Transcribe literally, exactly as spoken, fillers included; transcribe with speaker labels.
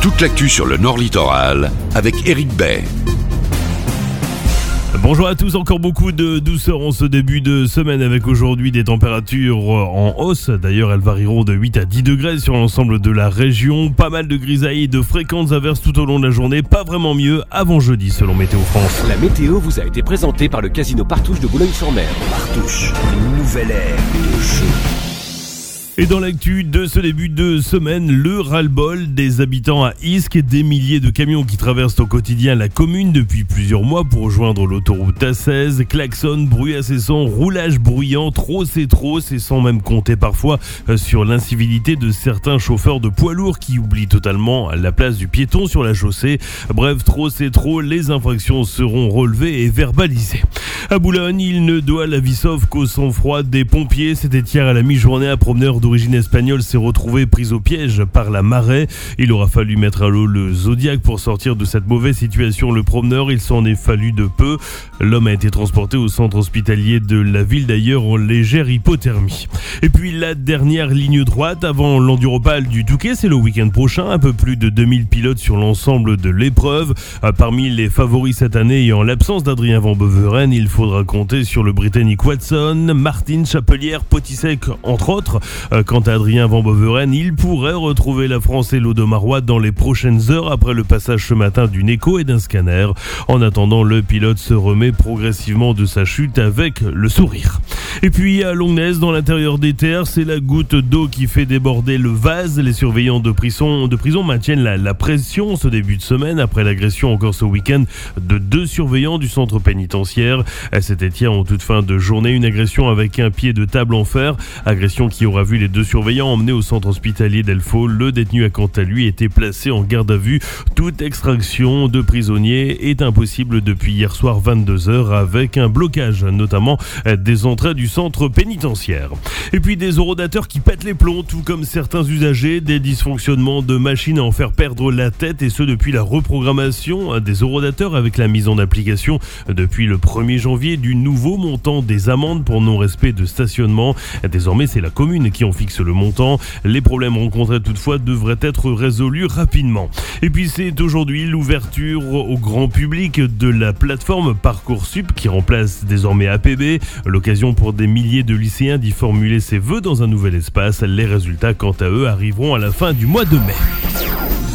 Speaker 1: Toute l'actu sur le Nord Littoral avec Éric Bay.
Speaker 2: Bonjour à tous, encore beaucoup de douceur en ce début de semaine avec aujourd'hui des températures en hausse. D'ailleurs, elles varieront de huit à dix degrés sur l'ensemble de la région. Pas mal de grisailles et de fréquentes averses tout au long de la journée. Pas vraiment mieux avant jeudi selon Météo France.
Speaker 3: La météo vous a été présentée par le Casino Partouche de Boulogne-sur-Mer. Partouche, une nouvelle ère de jeu.
Speaker 2: Et dans l'actu de ce début de semaine, le ras-le-bol des habitants à Isques, des milliers de camions qui traversent au quotidien la commune depuis plusieurs mois pour rejoindre l'autoroute A seize, klaxon, bruit incessant, roulage bruyant, trop c'est trop, c'est sans même compter parfois sur l'incivilité de certains chauffeurs de poids lourds qui oublient totalement la place du piéton sur la chaussée. Bref, trop c'est trop, les infractions seront relevées et verbalisées. À Boulogne, il ne doit la vie sauve qu'au sang-froid des pompiers. C'était hier à la mi-journée, un promeneur d'origine espagnole s'est retrouvé pris au piège par la marée. Il aura fallu mettre à l'eau le Zodiac pour sortir de cette mauvaise situation. Le promeneur, il s'en est fallu de peu. L'homme a été transporté au centre hospitalier de la ville, d'ailleurs en légère hypothermie. Et puis la dernière ligne droite avant l'Enduropal du Touquet, c'est le week-end prochain. Un peu plus de deux mille pilotes sur l'ensemble de l'épreuve. Parmi les favoris cette année et en l'absence d'Adrien Van Beveren, il faudra compter sur le Britannique Watson, Martin, Chapelière, Potisek entre autres. Quant à Adrien Van Beveren, il pourrait retrouver la France et l'Audomarois dans les prochaines heures après le passage ce matin d'une écho et d'un scanner. En attendant, le pilote se remet progressivement de sa chute avec le sourire. Et puis à Longnes, dans l'intérieur des terres, c'est la goutte d'eau qui fait déborder le vase. Les surveillants de prison, de prison maintiennent la, la pression ce début de semaine après l'agression encore ce week-end de deux surveillants du centre pénitentiaire. C'était hier en toute fin de journée, une agression avec un pied de table en fer. Agression qui aura vu les deux surveillants emmenés au centre hospitalier d'Elfaux. Le détenu a quant à lui été placé en garde à vue. Toute extraction de prisonniers est impossible depuis hier soir vingt-deux heures avec un blocage notamment des entrées du centre pénitentiaire. Et puis des horodateurs qui pètent les plombs, tout comme certains usagers, des dysfonctionnements de machines à en faire perdre la tête, et ce depuis la reprogrammation des horodateurs avec la mise en application depuis le premier janvier du nouveau montant des amendes pour non-respect de stationnement. Désormais, c'est la commune qui en fixe le montant. Les problèmes rencontrés toutefois devraient être résolus rapidement. Et puis c'est aujourd'hui l'ouverture au grand public de la plateforme Parcoursup qui remplace désormais A P B. L'occasion pour des milliers de lycéens d'y formuler ses vœux dans un nouvel espace. Les résultats, quant à eux, arriveront à la fin du mois de mai.